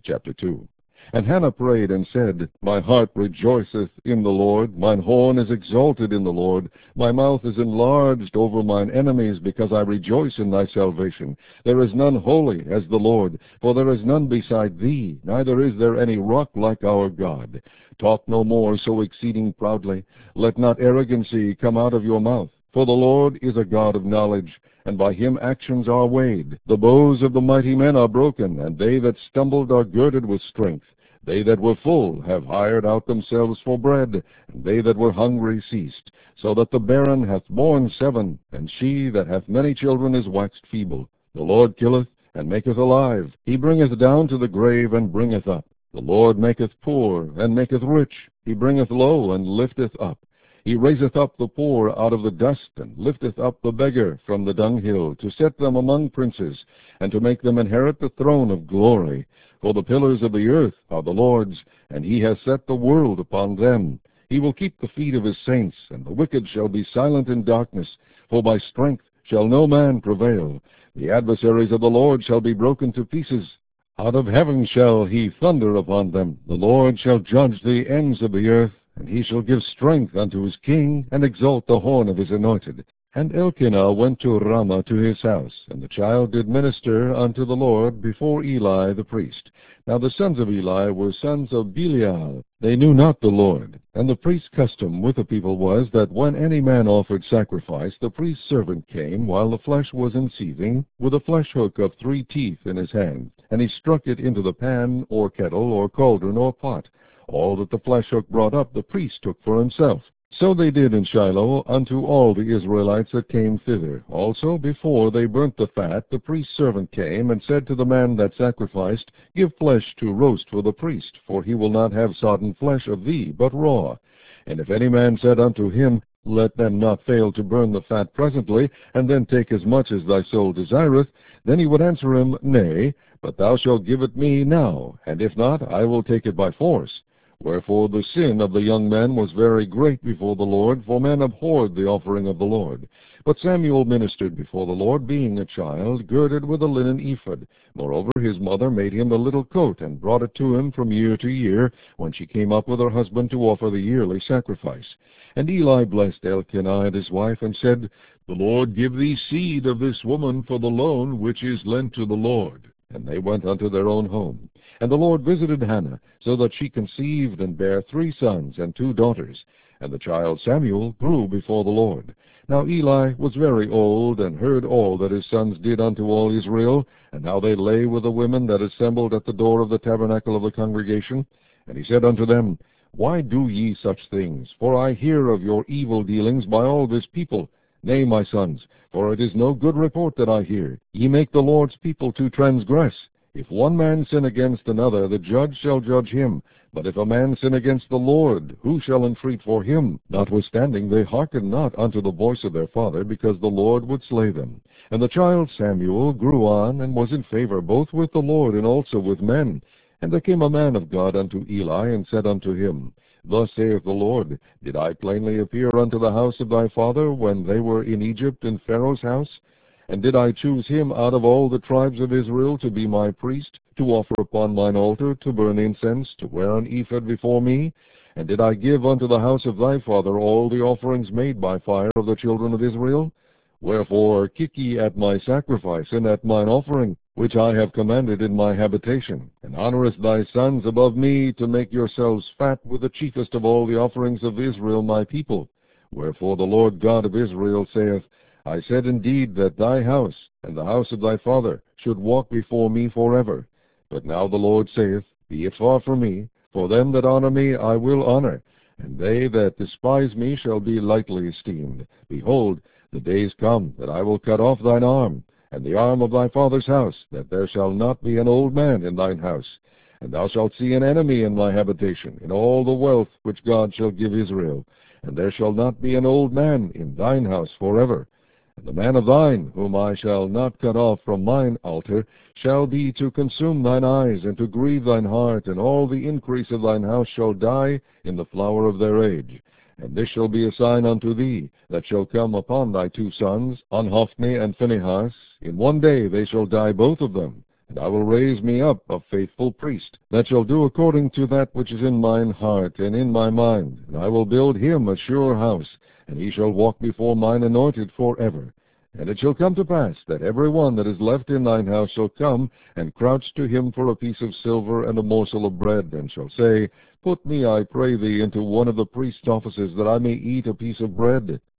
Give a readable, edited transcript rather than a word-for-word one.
Chapter 2. And Hannah prayed and said, My heart rejoiceth in the Lord, mine horn is exalted in the Lord, my mouth is enlarged over mine enemies, because I rejoice in thy salvation. There is none holy as the Lord, for there is none beside thee, neither is there any rock like our God. Talk no more so exceeding proudly, let not arrogancy come out of your mouth. For the Lord is a God of knowledge, and by him actions are weighed. The bows of the mighty men are broken, and they that stumbled are girded with strength. They that were full have hired out themselves for bread, and they that were hungry ceased. So that the barren hath borne 7, and she that hath many children is waxed feeble. The Lord killeth, and maketh alive. He bringeth down to the grave, and bringeth up. The Lord maketh poor, and maketh rich. He bringeth low, and lifteth up. He raiseth up the poor out of the dust, and lifteth up the beggar from the dunghill, to set them among princes, and to make them inherit the throne of glory. For the pillars of the earth are the Lord's, and he has set the world upon them. He will keep the feet of his saints, and the wicked shall be silent in darkness, for by strength shall no man prevail. The adversaries of the Lord shall be broken to pieces. Out of heaven shall he thunder upon them. The Lord shall judge the ends of the earth. And he shall give strength unto his king, and exalt the horn of his anointed. And Elkanah went to Ramah to his house, and the child did minister unto the Lord before Eli the priest. Now the sons of Eli were sons of Belial. They knew not the Lord. And the priest's custom with the people was, that when any man offered sacrifice, the priest's servant came, while the flesh was in seething, with a flesh hook of 3 teeth in his hand, and he struck it into the pan, or kettle, or cauldron, or pot. All that the flesh hook brought up the priest took for himself. So they did in Shiloh unto all the Israelites that came thither. Also before they burnt the fat, the priest's servant came, and said to the man that sacrificed, Give flesh to roast for the priest, for he will not have sodden flesh of thee, but raw. And if any man said unto him, Let them not fail to burn the fat presently, and then take as much as thy soul desireth, then he would answer him, Nay, but thou shalt give it me now, and if not, I will take it by force. Wherefore the sin of the young men was very great before the Lord, for men abhorred the offering of the Lord. But Samuel ministered before the Lord, being a child, girded with a linen ephod. Moreover his mother made him the little coat, and brought it to him from year to year, when she came up with her husband to offer the yearly sacrifice. And Eli blessed Elkanah and his wife, and said, The Lord give thee seed of this woman for the loan which is lent to the Lord. And they went unto their own home. And the Lord visited Hannah, so that she conceived and bare 3 sons and 2 daughters. And the child Samuel grew before the Lord. Now Eli was very old, and heard all that his sons did unto all Israel, and how they lay with the women that assembled at the door of the tabernacle of the congregation. And he said unto them, Why do ye such things? For I hear of your evil dealings by all this people. Nay, my sons, for it is no good report that I hear. Ye make the Lord's people to transgress. If one man sin against another, the judge shall judge him. But if a man sin against the Lord, who shall entreat for him? Notwithstanding they hearkened not unto the voice of their father, because the Lord would slay them. And the child Samuel grew on, and was in favor both with the Lord and also with men. And there came a man of God unto Eli, and said unto him, Thus saith the Lord, Did I plainly appear unto the house of thy father, when they were in Egypt in Pharaoh's house? And did I choose him out of all the tribes of Israel to be my priest, to offer upon mine altar, to burn incense, to wear an ephod before me? And did I give unto the house of thy father all the offerings made by fire of the children of Israel? Wherefore kick ye at my sacrifice, and at mine offering, which I have commanded in my habitation, and honourest thy sons above me, to make yourselves fat with the chiefest of all the offerings of Israel my people. Wherefore the Lord God of Israel saith, I said indeed that thy house, and the house of thy father, should walk before me forever. But now the Lord saith, Be it far from me, for them that honour me I will honour, and they that despise me shall be lightly esteemed. Behold, the days come that I will cut off thine arm, and the arm of thy father's house, that there shall not be an old man in thine house. And thou shalt see an enemy in my habitation, in all the wealth which God shall give Israel. And there shall not be an old man in thine house forever. And the man of thine, whom I shall not cut off from mine altar, shall be to consume thine eyes, and to grieve thine heart, and all the increase of thine house shall die in the flower of their age. And this shall be a sign unto thee, that shall come upon thy 2 sons, on Hophni and Phinehas. In one day they shall die both of them. And I will raise me up a faithful priest, that shall do according to that which is in mine heart and in my mind. And I will build him a sure house, and he shall walk before mine anointed for ever. And it shall come to pass, that every one that is left in thine house shall come, and crouch to him for a piece of silver and a morsel of bread, and shall say, Put me, I pray thee, into one of the priest's offices, that I may eat a piece of bread.